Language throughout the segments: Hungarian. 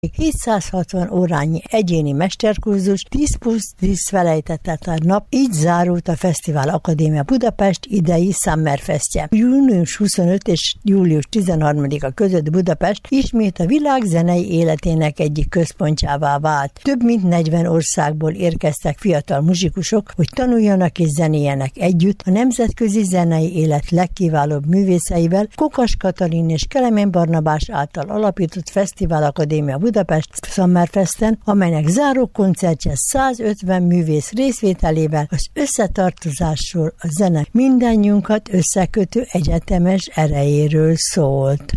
760 órányi egyéni mesterkurzus, 10+10 felejthetetlen nap, így zárult a Fesztivál Akadémia Budapest idei Summerfestje. Június 25 és július 13-a között Budapest ismét a világ zenei életének egyik központjává vált. Több mint 40 országból érkeztek fiatal muzsikusok, hogy tanuljanak és zenéljenek együtt a nemzetközi zenei élet legkiválóbb művészeivel. Kokas Katalin és Kelemen Barnabás által alapított Fesztivál Akadémia Budapest Summerfesten, amelynek záró koncertje 150 művész részvételével az összetartozásról, a zene mindannyiunkat összekötő egyetemes erejéről szólt.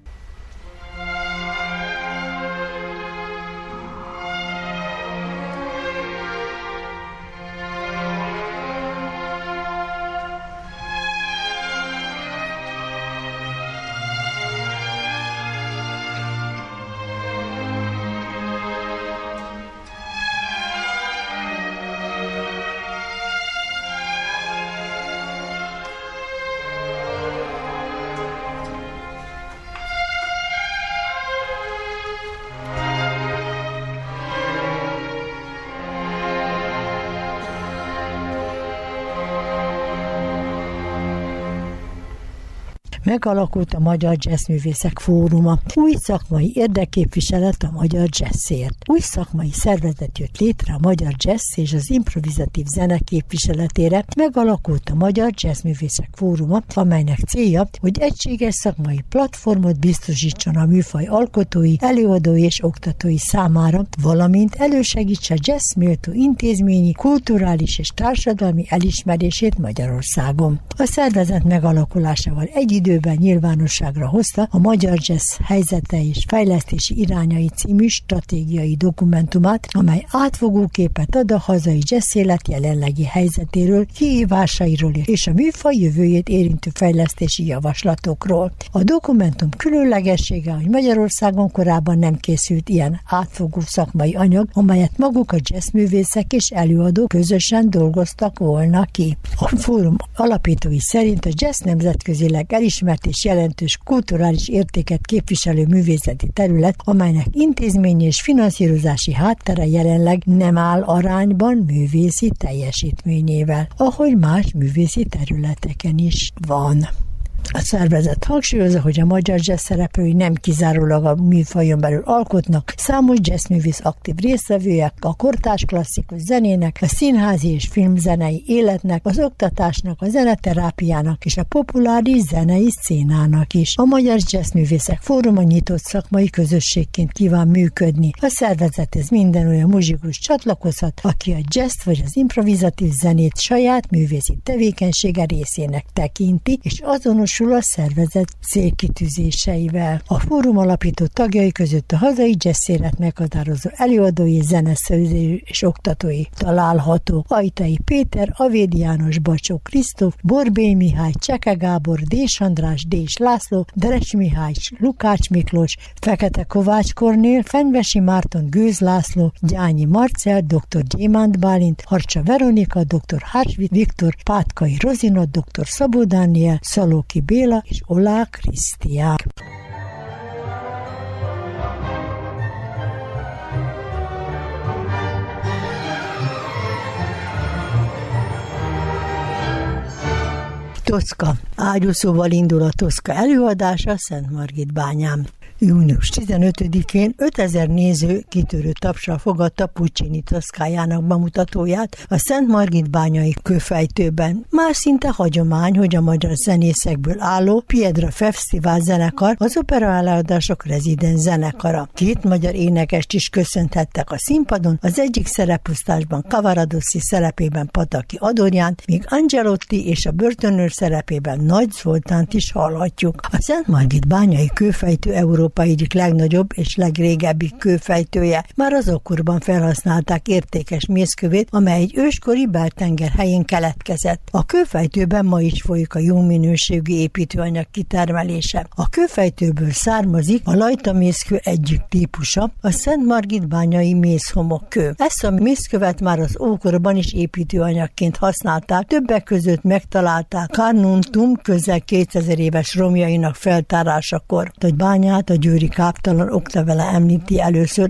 Megalakult a Magyar Jazzművészek Fóruma. Új szakmai érdekképviselet a magyar jazzért. Új szakmai szervezet jött létre a magyar jazz és az improvizatív zene képviseletére. Megalakult a Magyar Jazzművészek Fóruma, amelynek célja, hogy egységes szakmai platformot biztosítson a műfaj alkotói, előadói és oktatói számára, valamint elősegítse jazz méltó intézményi, kulturális és társadalmi elismerését Magyarországon. A szervezet megalakulásával egy időben nyilvánosságra hozta a magyar jazz helyzete és fejlesztési irányai című stratégiai dokumentumát, amely átfogó képet ad a hazai jazz élet jelenlegi helyzetéről, kihívásairól és a műfaj jövőjét érintő fejlesztési javaslatokról. A dokumentum különlegessége, hogy Magyarországon korábban nem készült ilyen átfogó szakmai anyag, amelyet maguk a jazzművészek és előadók közösen dolgoztak volna ki. A fórum alapítói szerint a jazz nemzetközileg elismert és jelentős kulturális értéket képviselő művészeti terület, amelynek intézményi és finanszírozási háttere jelenleg nem áll arányban művészi teljesítményével, ahogy más művészi területeken is van. A szervezet hangsúlyozza, hogy a magyar jazz szereplői nem kizárólag a műfajon belül alkotnak, számos jazzművész aktív résztvevője a kortárs klasszikus zenének, a színházi és filmzenei életnek, az oktatásnak, a zeneterápiának és a populáris zenei szcénának is. A Magyar Jazzművészek Fóruma nyitott szakmai közösségként kíván működni. A szervezethez minden olyan muzsikus csatlakozhat, aki a jazzt vagy az improvizatív zenét saját művészi tevékenysége részének tekinti, és azonos a szervezet célkitűzéseivel. A fórum alapító tagjai között a hazai jazz élet meghatározó előadói, zeneszerzői és oktatói található. Ajtai Péter, Avédi János, Bacsó Krisztóf, Borbély Mihály, Cseke Gábor, Dés András, Dés László, Deres Mihály, Lukács Miklós, Fekete Kovács Kornél, Fenyvesi Márton, Gőz László, Gyányi Marcell, dr. Gyémánt Bálint, Harcsa Veronika, dr. Hársvit Viktor, Pátkai Rozina, dr. Szabó Dániel, Szalóki Béla és Olá Krisztián. Toszka. Ágyúszóval indul a Toszka előadása Szentmargitbányán. Június 15-én 5000 néző kitörő tapssal fogadta Puccini Toszkájának bemutatóját a Szentmargitbányai kőfejtőben. Már szinte hagyomány, hogy a magyar zenészekből álló Piedra Fesztivál zenekar az opera előadások rezidens zenekara. Két magyar énekest is köszönhettek a színpadon, az egyik szereposztásban Cavaradossi szerepében Pataki Adorjánt, míg Angelotti és a börtönőr szerepében Nagy Zoltánt is hallhatjuk. A Szentmargitbányai kőfejtő Európa egyik legnagyobb és legrégebbi kőfejtője. Már az ókorban felhasználták értékes mészkövét, amely egy őskori beltenger helyén keletkezett. A kőfejtőben ma is folyik a jó minőségű építőanyag kitermelése. A kőfejtőből származik a lajtamészkő egyik típusa, a Szentmargitbányai mészhomokkő. Ezt a mészkövet már az ókorban is építőanyagként használták, többek között megtalálták Carnuntum közel 2000 éves romjainak feltárásakor, hogy bányát a győri káptalan oklevele említi először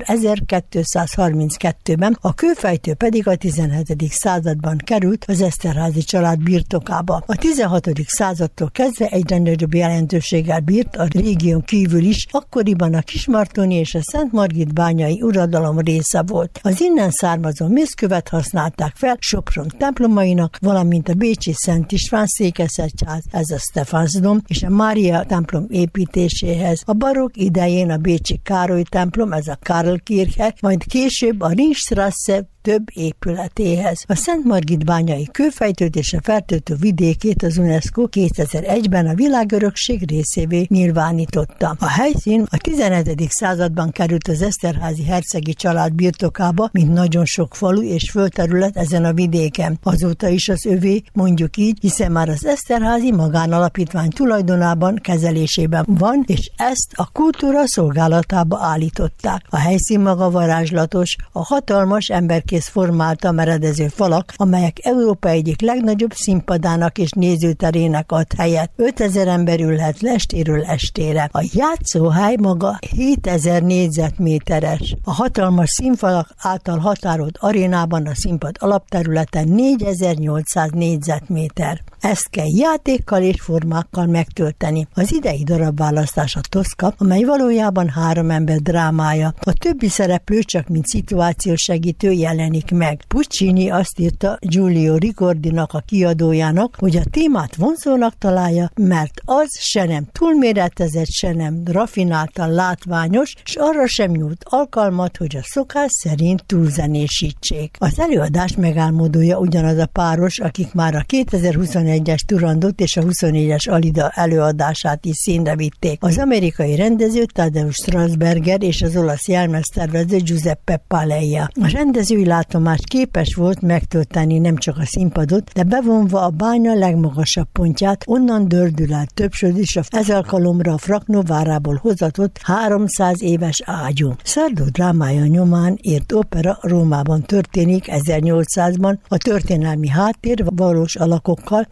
1232-ben, a kőfejtő pedig a 17. században került az Eszterházy család birtokába. A 16. századtól kezdve egyre nagyobb jelentőséggel bírt a régión kívül is, akkoriban a Kismartoni és a Szentmargit-bányai uradalom része volt. Az innen származó mészkövet használták fel Sopron templomainak, valamint a bécsi Szent István székesegyház, ez a Stephansdom, és a Mária templom építéséhez. A barokk idején a bécsi Károly templom, ez a Karlkirche, majd később a Ringstrasse több épületéhez. A Szentmargit-bányai kőfejtőt és a fertőtő vidékét az UNESCO 2001-ben a világörökség részévé nyilvánította. A helyszín a 17. században került az Eszterházy hercegi család birtokába, mint nagyon sok falu és földterület ezen a vidéken. Azóta is az övé, mondjuk így, hiszen már az Eszterházy magánalapítvány tulajdonában, kezelésében van, és ezt a kultúra szolgálatába állították. A helyszín maga varázslatos, a hatalmas emberkész formálta meredező falak, amelyek Európa egyik legnagyobb színpadának és nézőterének ad helyet. 5000 ember ülhet estéről estére. A játszóhely maga 7000 négyzetméteres. A hatalmas színfalak által határolt arénában a színpad alapterületen 4800 négyzetméter. Ezt kell játékkal és formákkal megtölteni. Az idei darabválasztás a Tosca, amely valójában 3 ember drámája. A többi szereplő csak mint szituációs segítő jelenik meg. Puccini azt írta Giulio Ricordinak, a kiadójának, hogy a témát vonzónak találja, mert az se nem túlméretezett, se nem rafináltan látványos, és arra sem nyújt alkalmat, hogy a szokás szerint túlzenésítsék. Az előadás megálmodója ugyanaz a páros, akik már a 2021-es Turandot és a 24-es Alida előadását is színre vitték. Az amerikai rendező Tadeusz Strasberger és az olasz jelmeztervező Giuseppe Paleia. A rendezői látomás képes volt megtölteni nem csak a színpadot, de bevonva a bánya legmagasabb pontját, onnan dördül el többször is ez alkalomra a Fraknó várából hozatott 300 éves ágyú. Sardo drámája nyomán írt opera Rómában történik 1800-ban, a történelmi háttér valós alakokkal.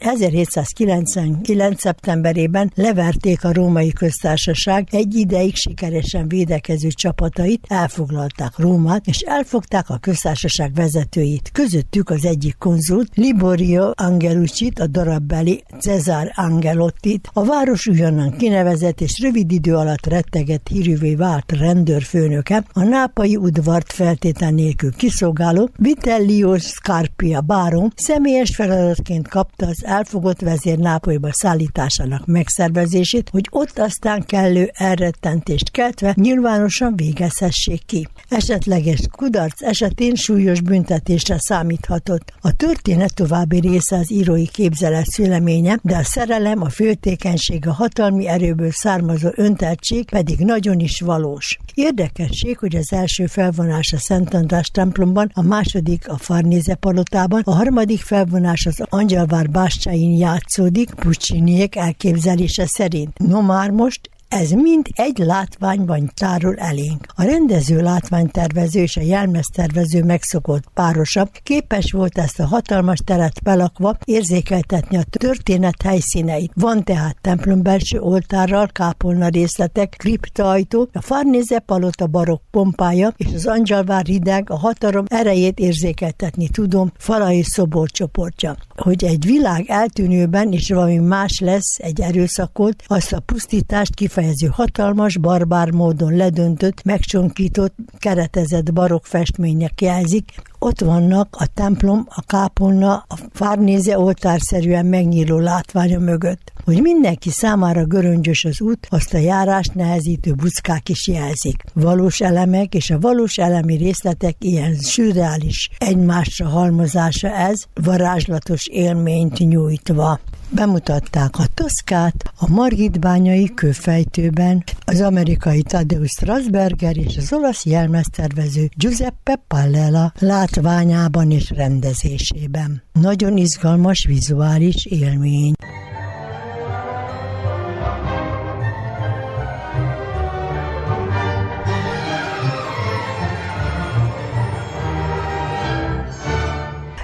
1799. szeptemberében leverték a Római Köztársaság egy ideig sikeresen védekező csapatait, elfoglalták Rómát, és elfogták a köztársaság vezetőit, közöttük az egyik konzult, Liborio Angelucsit, a darabbeli Cesare Angelottit. A város újonnan kinevezett és rövid idő alatt rettegett hírűvé vált rendőrfőnöke, a nápai udvart feltétel nélkül kiszolgáló Vitellio Scarpia báron személyes feladatként kapta az elfogott vezér Nápolyba szállításának megszervezését, hogy ott aztán kellő elrettentést keltve nyilvánosan végezhessék ki. Esetleges kudarc esetén súlyos büntetésre számíthatott. A történet további része az írói képzelet szüleménye, de a szerelem, a féltékenység, a hatalmi erőből származó önteltség pedig nagyon is valós. Érdekesség, hogy az első felvonás a Szent András templomban, a második a Farnése palotában, a harmadik felvonás az Angyalvár bástyáin játszódik Pucciniék elképzelése szerint. No már most ez mind egy látványban tárul elénk. A rendező, látványtervező és a jelmeztervező megszokott párosa képes volt ezt a hatalmas teret belakva érzékeltetni a történet helyszíneit. Van tehát templom belső oltárral, kápolna részletek, kriptaajtó, a Farnése palota barokk pompája és az Angyalvár hideg a hatalom erejét érzékeltetni tudom falai szoborcsoportja. Hogy egy világ eltűnőben és valami más lesz, egy erőszakolt, azt a pusztítást kifejező hatalmas, barbár módon ledöntött, megcsonkított, keretezett barokk festmények jelzik. Ott vannak a templom, a kápolna, a Farnése oltárszerűen megnyíló látványa mögött. Hogy mindenki számára göröngyös az út, azt a járást nehezítő buckák is jelzik. Valós elemek és a valós elemi részletek ilyen szürreális egymásra halmozása ez, varázslatos élményt nyújtva. Bemutatták a Toszkát a Margit-bányai kőfejtőben, az amerikai Tadeusz Strasberger és az olasz jelmeztervező Giuseppe Pallella látványában és rendezésében. Nagyon izgalmas vizuális élmény.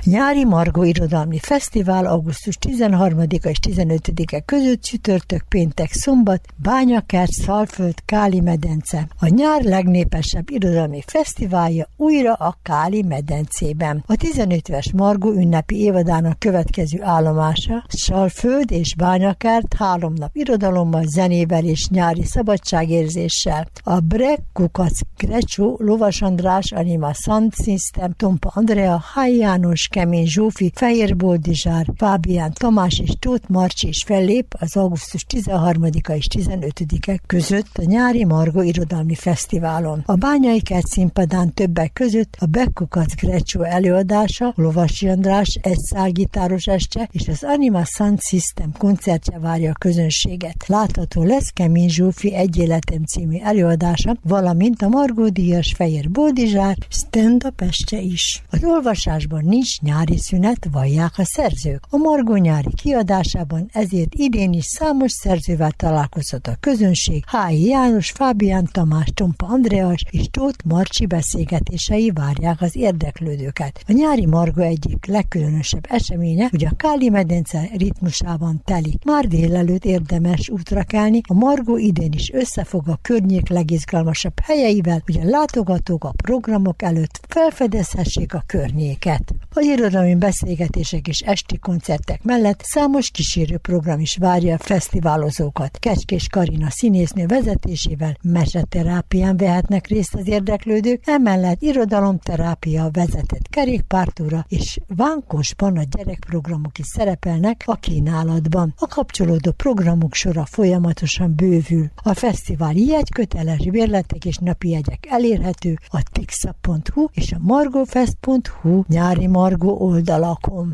Nyári Margó Irodalmi Fesztivál augusztus 13-a és 15-e között csütörtök, péntek, szombat, Bányakert, Szalföld, Káli medence. A nyár legnépesebb irodalmi fesztiválja újra a Káli medencében. A 15 éves Margó ünnepi évadának következő állomása Szalföld és Bányakert 3 nap irodalommal, zenével és nyári szabadságérzéssel. A Brek, Kukac, Grecsó, Lovas András, Anima Sound System, Tompa Andrea, Háj János, Kemény Zsófi, Fehér Boldizsár, Fábián Tamás és Tóth Marcsi is fellép az augusztus 13-a és 15-e között a Nyári Margó Irodalmi Fesztiválon. A Bányai Kert színpadán többek között a Brek, Kukac, Grecsó előadása, Lovasi András egyszálgitáros este és az Anima Sound System koncertje várja a közönséget. Látható lesz Kemény Zsófi Egy életem című előadása, valamint a Margó díjas Fehér Boldizsár stand-up este is. Az olvasásban nincs nyári szünet, vallják a szerzők. A Margó nyári kiadásában ezért idén is számos szerzővel találkozhat a közönség. Háj János, Fábián Tamás, Tompa Andreas és Tóth Marcsi beszélgetései várják az érdeklődőket. A Nyári Margó egyik legkülönösebb eseménye, hogy a Káli medence ritmusában telik. Már délelőtt érdemes útra kelni, a Margó idén is összefog a környék legizgalmasabb helyeivel, hogy a látogatók a programok előtt felfedezhessék a környéket. Az irodalmi beszélgetések és esti koncertek mellett számos kísérő program is várja a fesztiválozókat. Kecskés Karina színésznő vezetésével meseterápián vehetnek részt az érdeklődők, emellett irodalomterápia, vezetett kerékpártúra és vánkosban a gyerekprogramok is szerepelnek a kínálatban. A kapcsolódó programok sora folyamatosan bővül. A fesztivál jegyköteles, bérletek és napi jegyek elérhető a tixa.hu és a margofest.hu Nyári Margó oldalakon.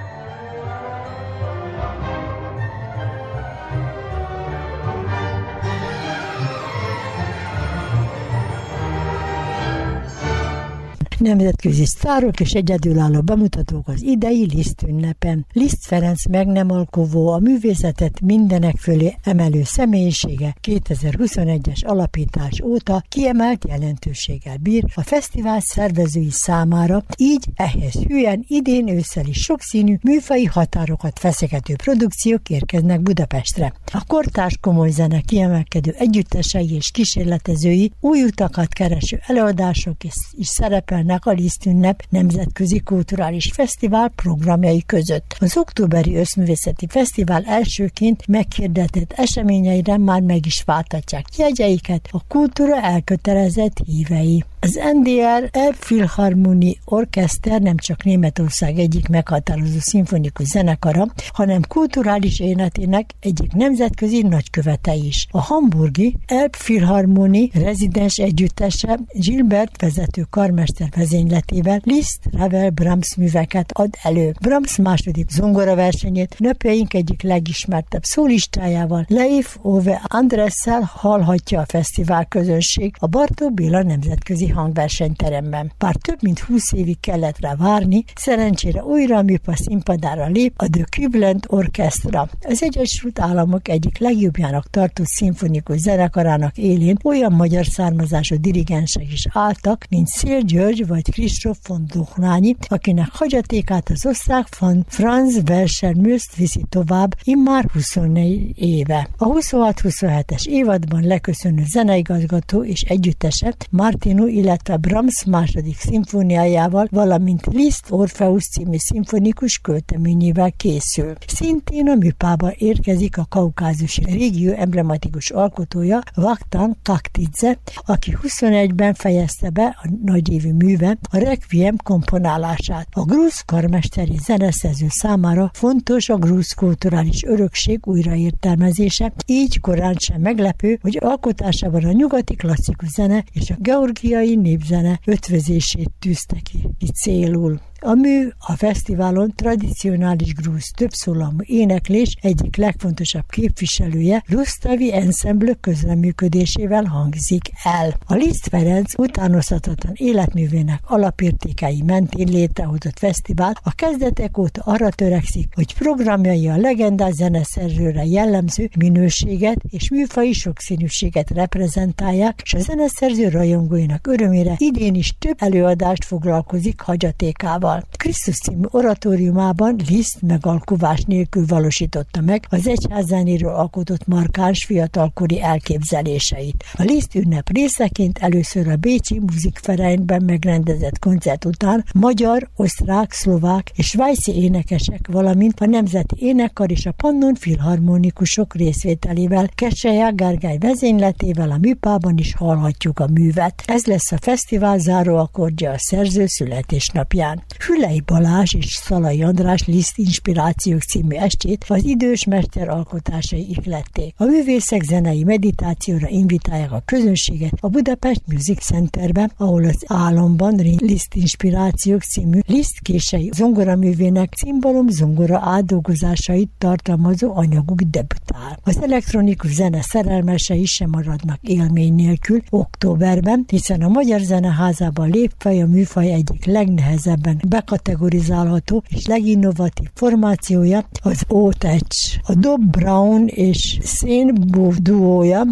Nemzetközi sztárok és egyedülálló bemutatók az idei Liszt ünnepen. Liszt Ferenc meg nem alkovó, a művészetet mindenek fölé emelő személyisége 2021-es alapítás óta kiemelt jelentőséggel bír a fesztivál szervezői számára, így ehhez hűen idén ősszel is sokszínű, műfaji határokat feszegető produkciók érkeznek Budapestre. A kortárs komoly zene kiemelkedő együttesei és kísérletezői új utakat kereső előadások is szerepelnek a Liszt ünnep nemzetközi kulturális fesztivál programjai között. Az októberi összművészeti fesztivál elsőként meghirdetett eseményeire már meg is váltatják jegyeiket a kultúra elkötelezett hívei. Az NDR Elbphilharmonie Orchester nem csak Németország egyik meghatározó szimfonikus zenekara, hanem kulturális életének egyik nemzetközi nagykövete is. A hamburgi Elbphilharmonie rezidens együttese Gilbert vezető karmester vezényletével Liszt, Ravel, Brahms műveket ad elő. Brahms második zongoraversenyét napjaink egyik legismertebb szólistájával, Leif Ove Andresszel hallhatja a fesztivál közönség a Bartók Béla nemzetközi hangversenyteremben. Bár több mint 20 évig kellett rá várni, szerencsére újra a műpa színpadára lép a The Cleveland Orchestra. Az Egyesült Államok egyik legjobbjának tartott szimfonikus zenekarának élén olyan magyar származású dirigensek is álltak, mint Szél György vagy Kristóf von Dohnányi, akinek hagyatékát az osztrák Franz Welser Möst viszi tovább immár 24 éve. A 26-27-es évadban leköszönő zeneigazgató és együttese Martino, illetve Brahms második szimfóniájával, valamint Liszt Orpheus című szimfonikus költeményével készül. Szintén a műpába érkezik a kaukázusi régió emblematikus alkotója Vakhtang Kakhtidze, aki 21-ben fejezte be a nagyévű műve a Requiem komponálását. A grúz karmesteri zeneszerző számára fontos a grúz kulturális örökség újraértelmezése, így korán sem meglepő, hogy alkotásában a nyugati klasszikus zene és a georgiai népzene ötvözését tűzte ki célul. A mű a fesztiválon tradicionális grúz többszólamú éneklés egyik legfontosabb képviselője, Rusztavi Ensemble közreműködésével hangzik el. A Liszt Ferenc utánozhatatlan életművének alapértékei mentén létrehozott fesztivál a kezdetek óta arra törekszik, hogy programjai a legendás zeneszerzőre jellemző minőséget és műfaji sokszínűséget reprezentálják, és a zeneszerző rajongóinak örömére idén is több előadást foglalkozik Music hagyatékával. Krisztus című oratóriumában Liszt megalkuvás nélkül valósította meg az egyházzenéről alkotott markáns fiatalkori elképzeléseit. A Liszt ünnep részeként először a bécsi Musikvereinben megrendezett koncert után magyar, osztrák, szlovák és svájci énekesek, valamint a Nemzeti Énekkar és a Pannon Filharmonikusok részvételével, Keselyák Gergely vezényletével a Műpában is hallhatjuk a művet. Ez lesz a fesztivál záróakkordja a szerző születésnapján. Hüllei Balázs és Szalai András Liszt Inspirációk című estét az idős mester alkotásai ihlették. A művészek zenei meditációra invitálják a közönséget a Budapest Music Centerbe, ahol az Álomban Liszt Inspirációk című Liszt kései zongoraművének cimbalom zongora átdolgozásait tartalmazó anyaguk debütál. Az elektronikus zene szerelmesei sem maradnak élmény nélkül októberben, hiszen a Magyar Zeneházában lép fel a műfaj egyik legnehezebben bekategorizálható és leginnovatív formációja, az O-Touch. A Dob Brown és Szén Booth duója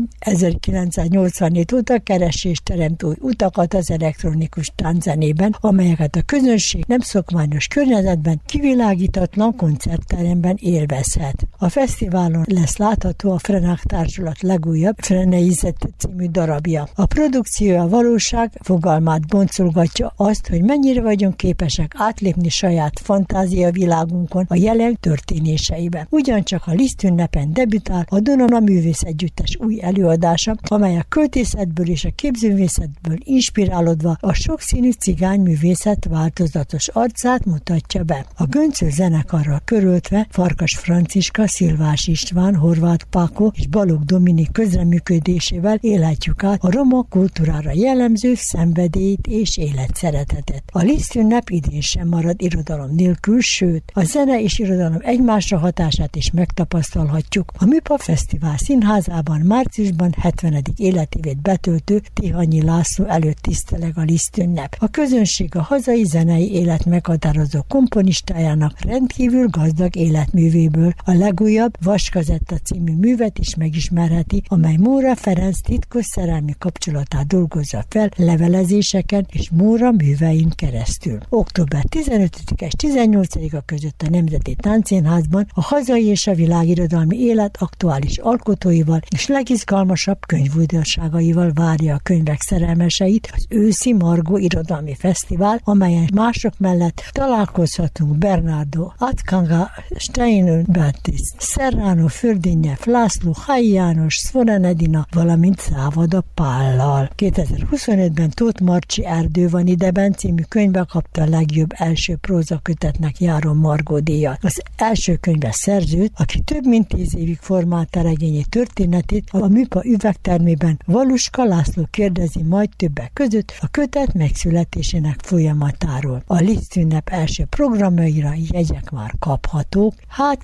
1984 óta keresést teremt új utakat az elektronikus tánczenében, amelyeket a közönség nem szokványos környezetben, kivilágítatlan koncertteremben élvezhet. A fesztiválon lesz látható a Frenák Társulat legújabb Freneizet című darabja. A produkció a valóság fogalmát boncolgatja, azt, hogy mennyire vagyunk képesek átlépni saját fantázia világunkon a jelen történéseiben. Ugyancsak a Liszt ünnepen debütál a Donona Művész Együttes új előadása, amely a költészetből és a képzőművészetből inspirálódva a sokszínű cigányművészet változatos arcát mutatja be. A Göncő zenekarral körültve Farkas Franciska, Szilvás István, Horváth Páko és Balogh Dominik közreműködésével élhetjük át a roma kultúrára jellemző szenvedélyt és életszeretetet. A Liszt ünnep idén sem marad irodalom nélkül, sőt, a zene és irodalom egymásra hatását is megtapasztalhatjuk. A Műpa Fesztivál Színházában márciusban 70. életévét betöltő Tihanyi László előtt tiszteleg a Liszt ünnep. A közönség a hazai zenei élet meghatározó komponistájának rendkívül gazdag életművéből a legújabb Vaskazetta című művet is megismerheti, amely Móra Ferenc titkos szerelmi kapcsolatát dolgozza fel levelezéseken és Móra művein keresztül. Október 15 és 18-a között a Nemzeti Táncszínházban a hazai és a világirodalmi élet aktuális alkotóival és legizgalmasabb könyvújdonságaival várja a könyvek szerelmeseit az őszi Margó Irodalmi Fesztivál, amelyen mások mellett találkozhatunk Bernardo Atkanga, Stein Baptist, Serrano Fördénye, László, Hály János, Szvoren Edina, valamint Szávada Pállal. 2025-ben Tóth Marcsi Erdő van ideben című könyvbe kapta a legjobb első prózakötetnek járó Margó díjat. Az első könyve szerzőt, aki több mint 10 évig formálta regényi történetét, a Műpa üvegtermében Valuska László kérdezi majd többek között a kötet megszületésének folyamatáról. A Liszt ünnep első programjaira jegyek már kaphatók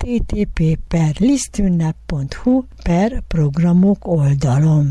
http://lisztünnep.hu/programok oldalon.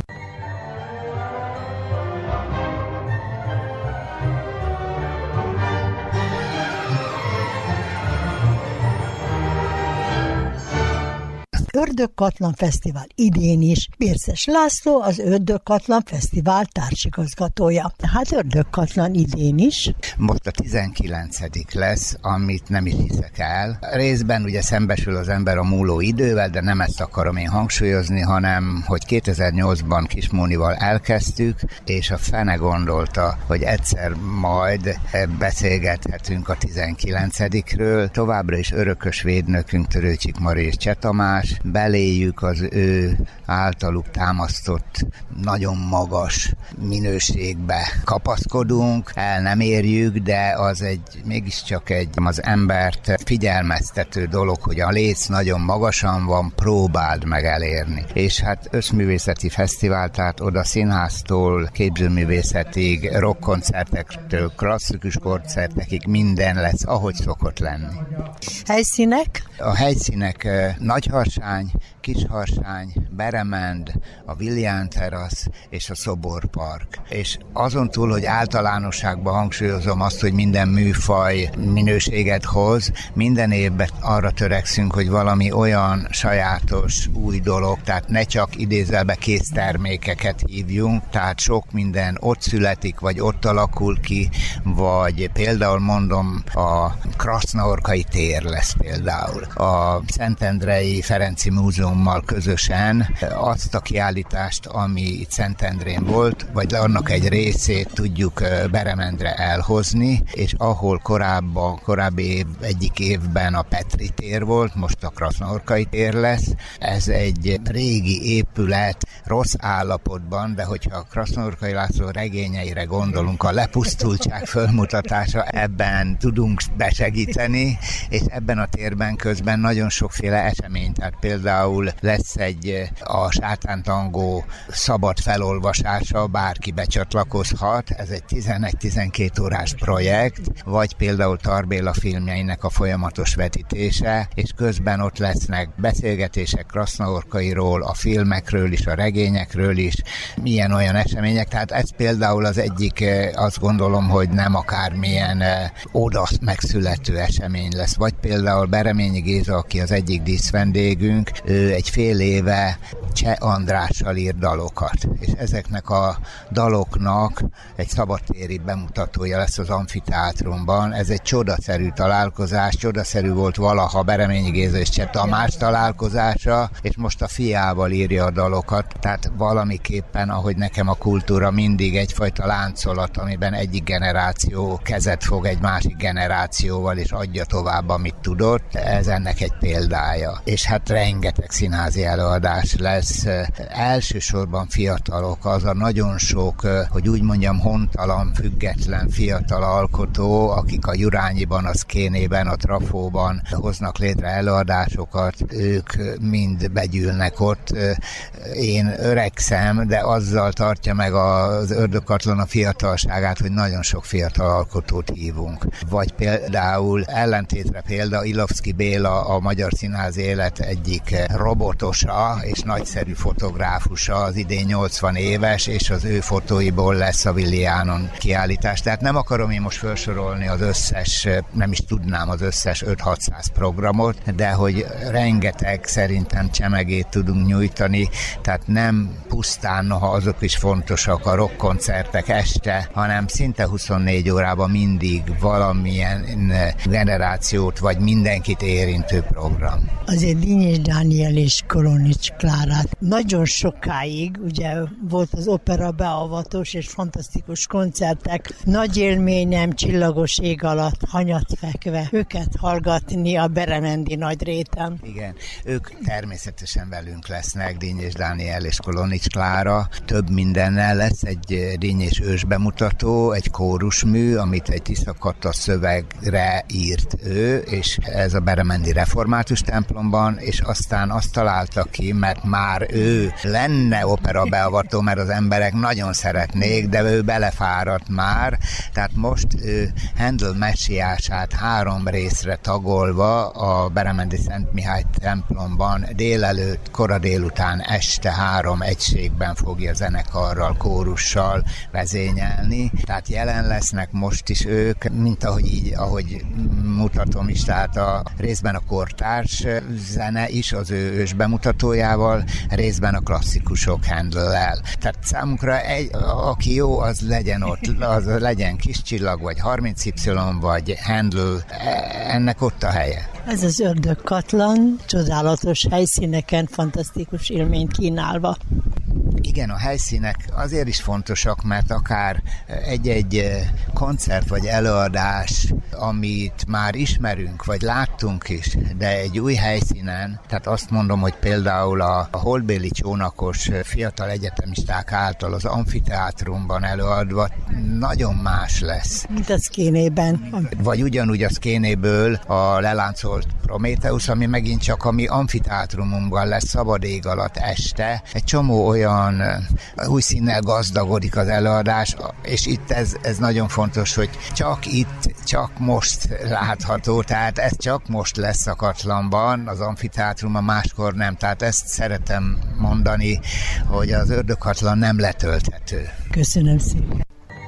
Ördögkatlan Fesztivál idén is. Bérces László az Ördögkatlan Fesztivál társigazgatója. Hát Ördögkatlan idén is. Most a 19. lesz, amit nem is hiszek el. Részben ugye szembesül az ember a múló idővel, de nem ezt akarom én hangsúlyozni, hanem hogy 2008-ban Kismónival elkezdtük, és a fene gondolta, hogy egyszer majd beszélgethetünk a 19-ről. Továbbra is örökös védnökünk Törőcsik Mari és Cseh Tamás, beléjük az ő általuk támasztott nagyon magas minőségbe kapaszkodunk, el nem érjük, de az mégiscsak az embert figyelmeztető dolog, hogy a léc nagyon magasan van, próbáld meg elérni. És hát összművészeti fesztivál, tehát oda színháztól, képzőművészetig, rockkoncertektől, klasszikus koncertekig minden lesz, ahogy szokott lenni. Helyszínek? A helyszínek Nagyharsány, Nagyharsány, Kisharsány, Beremend, a Villián terasz és a Szoborpark. És azon túl, hogy általánosságban hangsúlyozom azt, hogy minden műfaj minőséget hoz, minden évben arra törekszünk, hogy valami olyan sajátos új dolog, tehát ne csak idézelbe késztermékeket hívjunk, tehát sok minden ott születik, vagy ott alakul ki, vagy például mondom, a Krasznaorkai tér lesz például. A Szentendrei Ferenci Múzeummal közösen azt a kiállítást, ami itt Szentendrén volt, vagy annak egy részét tudjuk Beremendre elhozni, és ahol korábbi egyik évben a Petri tér volt, most a Krasznaorkai tér lesz. Ez egy régi épület, rossz állapotban, de hogyha a Krasznaorkai László regényeire gondolunk, a lepusztultság fölmutatása, ebben tudunk besegíteni, és ebben a térben közben nagyon sokféle esemény, tehát például lesz a sátántangó szabad felolvasása, bárki becsatlakozhat, ez egy 11-12 órás projekt, vagy például Tar Béla filmjeinek a folyamatos vetítése, és közben ott lesznek beszélgetések Krasznaorkairól, a filmekről is, a regényekről is, ilyen-olyan események, tehát ez például az egyik, azt gondolom, hogy nem akármilyen oda megszülető esemény lesz, vagy például Bereményi Géza, aki az egyik díszvendégünk, ő egy fél éve Cseh Andrással ír dalokat, és ezeknek a daloknak egy szabadtéri bemutatója lesz az amfiteátrumban. Ez egy csodaszerű találkozás, csodaszerű volt valaha Bereményi Géza és Cseh Tamás találkozása, és most a fiával írja a dalokat, tehát valamiképpen, ahogy nekem a kultúra mindig egyfajta láncolat, amiben egyik generáció kezet fog egy másik generációval, és adja tovább, amit tudott, ez ennek egy példája. És hát rengeteg színházi előadás lesz, elsősorban fiatalok, az a nagyon sok, hogy úgy mondjam, hontalan, független fiatal alkotó, akik a Jurányiban, a Szkénében, a Trafóban hoznak létre előadásokat, ők mind begyűlnek ott. Én öregszem, de azzal tartja meg az ördögkatlan a fiatalságát, hogy nagyon sok fiatal alkotót hívunk. Vagy például ellentétre példa Ilovszki Béla, a magyar színház élet egyik robotosa és nagyszerű fotográfusa, az idén 80 éves, és az ő fotóiból lesz a Villiánon kiállítás. Tehát nem akarom én most felsorolni az összes, nem is tudnám az összes 5-600 programot, de hogy rengeteg szerintem csemegét tudunk nyújtani, tehát nem pusztán, noha azok is fontosak, a rockkoncertek este, hanem szinte 24 órában mindig valamilyen generációt, vagy mindenkit érintő program. Azért Dínyés Dániel és Kolonics Klárát nagyon sokáig, ugye volt az opera beavatós és fantasztikus koncertek, nagy élményem Csillagos ég alatt hanyatfekve őket hallgatni a Beremendi Nagyréten. Igen, ők természetesen velünk lesznek, Dínyés Dániel és Kolonics Klára. Több mindennel lesz egy Dínyés ős bemutató, egy kórusmű, amit egy Tisza Kata szövegre írt ő, és ez a Beremendi Református templomban, és aztán azt találta ki, mert már ő lenne opera beavató, mert az emberek nagyon szeretnék, de ő belefáradt már, tehát most ő Handel messiását 3 részre tagolva a Beremendi Szent Mihály templomban délelőtt, kora délután, este 3 egységben fogja zenekarral, kórussal vezényelni, tehát jelen lesznek most is ők, mint ahogy mutatom is, tehát részben a kortárs zene is az ő ős bemutatójával, részben a klasszikusok Handellel. Tehát számunkra aki jó, az legyen ott, az legyen Kis Csillag, vagy 30Y, vagy Handel, ennek ott a helye. Ez az ördögkatlan, csodálatos helyszíneken fantasztikus élményt kínálva. Igen, a helyszínek azért is fontosak, mert akár egy-egy koncert vagy előadás, amit már ismerünk, vagy láttunk is, de egy új helyszínen, tehát azt mondom, hogy például a holdbéli csónakos fiatal egyetemisták által az amfiteátrumban előadva nagyon más lesz. Mint a Szkénében. Vagy ugyanúgy a Szkénéből a leláncolt Prométheusz, ami megint csak a mi amfiteátrumunkban lesz szabad ég alatt este. Egy csomó olyan jobban új színnel gazdagodik az előadás, és itt ez nagyon fontos, hogy csak most látható, tehát ez csak most lesz Szakatlanban, az amfiteátrumban, máskor nem. Tehát ezt szeretem mondani, hogy az Ördöghatlan nem letölthető. Köszönöm szépen.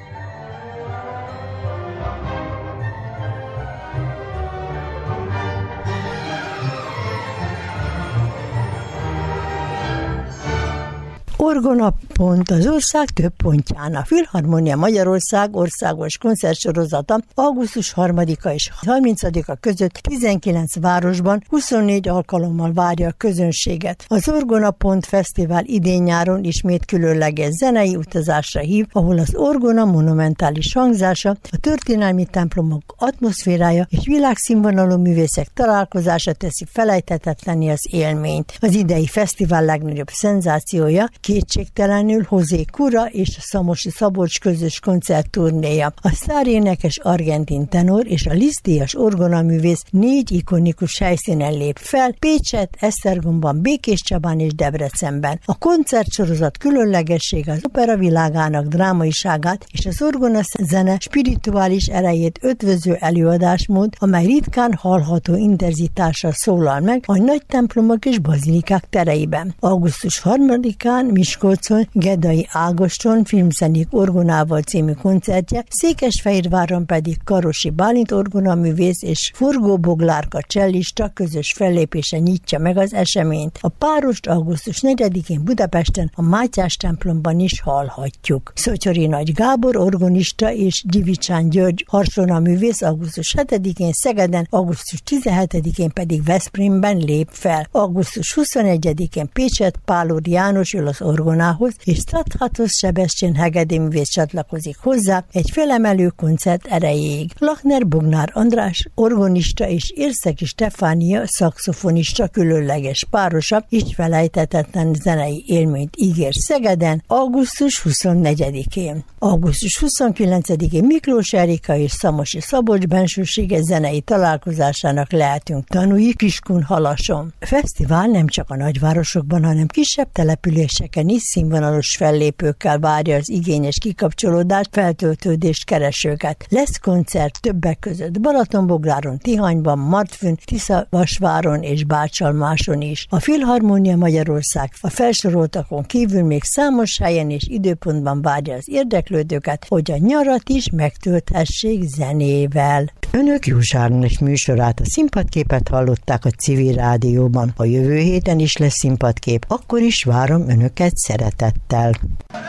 Orgonapont az ország több pontján. A Filharmonia Magyarország országos koncertsorozata augusztus 3-a és 30-a között 19 városban 24 alkalommal várja a közönséget. Az Orgonapont Fesztivál idén-nyáron ismét különleges zenei utazásra hív, ahol az orgona monumentális hangzása, a történelmi templomok atmoszférája és világszínvonalú művészek találkozása teszi felejthetetlenné az élményt. Az idei fesztivál legnagyobb szenzációja kétségtelenül José Cura és a Szamosi Szabolcs közös koncertturnéja. A sztárénekes argentin tenor és a Liszt-díjas orgonaművész 4 ikonikus helyszínen lép fel, Pécset, Esztergomban, Békéscsabán és Debrecenben. A koncertsorozat különlegessége az opera világának drámaiságát és az orgona zene spirituális erejét ötvöző előadásmód, amely ritkán hallható intenzitással szólal meg a nagy templomok és bazilikák tereiben. Augusztus 3-án Miskolcon Gedai Ágoston filmzenék orgonával című koncertje, Székesfehérváron pedig Karosi Bálint orgonaművész és Forgó Boglárka csellista közös fellépése nyitja meg az eseményt. A párost augusztus 4-én Budapesten a Mátyás templomban is hallhatjuk. Szotyori Nagy Gábor orgonista és Gyivicsán György harsonaművész augusztus 7-én Szegeden, augusztus 17-én pedig Veszprémben lép fel. Augusztus 21-én Pécset Pálor János ül az orgonához, és Stadthatos Sebestyén hegedűművész csatlakozik hozzá egy felemelő koncert erejéig. Lachner Bognár András orgonista és Érszegi Stefánia szaxofonista különleges párosa is felejthetetlen zenei élményt ígér Szegeden augusztus 24-én. Augusztus 29-én Miklós Erika és Szamosi Szabolcs bensőséges zenei találkozásának lehetünk tanúi Kiskunhalason. A fesztivál nem csak a nagyvárosokban, hanem kisebb településeken is színvonalos fellépőkkel várja az igényes kikapcsolódást, feltöltődést keresőket. Lesz koncert többek között Balatonbogláron, Tihanyban, Martfűn, Tiszavasváron és Bácsalmáson is. A Filharmonia Magyarország a felsoroltakon kívül még számos helyen és időpontban várja az érdeklődőket, hogy a nyarat is megtölthessék zenével. Önök Józsa Ágnes műsorát, a színpadképet hallották a Civil Rádióban. A jövő héten is lesz színpadkép, akkor is várom önöket szeretettel.